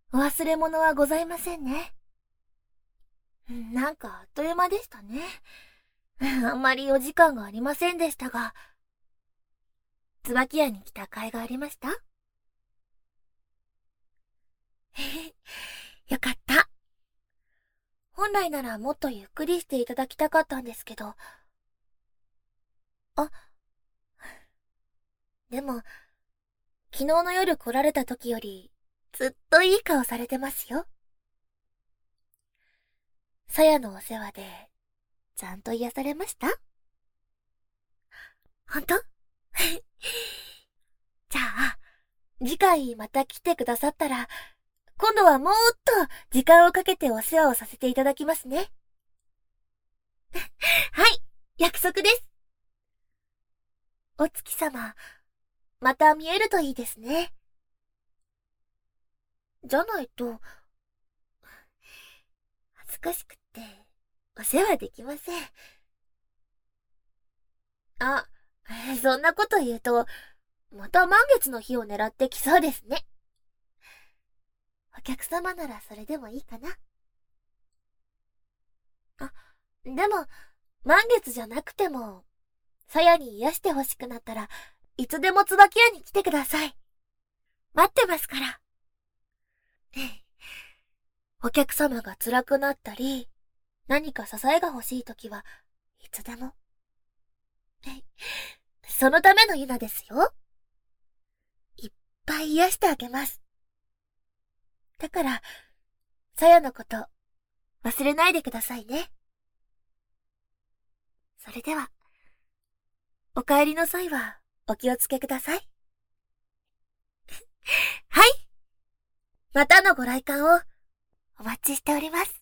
お忘れ物はございませんね。なんかあっという間でしたね。あんまりお時間がありませんでしたが、椿屋に来た甲斐がありました？よかった。本来ならもっとゆっくりしていただきたかったんですけど。あ、でも、昨日の夜来られた時より、ずっといい顔されてますよ。さやのお世話で、ちゃんと癒されました？ほんと？じゃあ、次回また来てくださったら、今度はもっと時間をかけてお世話をさせていただきますね。はい、約束です。お月様、また見えるといいですね。じゃないと、恥ずかしくってお世話できません。あ、そんなこと言うと、また満月の日を狙ってきそうですね。お客様ならそれでもいいかな。あ、でも、満月じゃなくても、さやに癒してほしくなったらいつでも椿屋に来てください。待ってますから。お客様が辛くなったり、何か支えが欲しいときはいつでも。そのためのユナですよ。いっぱい癒してあげます。だから、さやのこと忘れないでくださいね。それでは、お帰りの際はお気をつけください。はい。またのご来館をお待ちしております。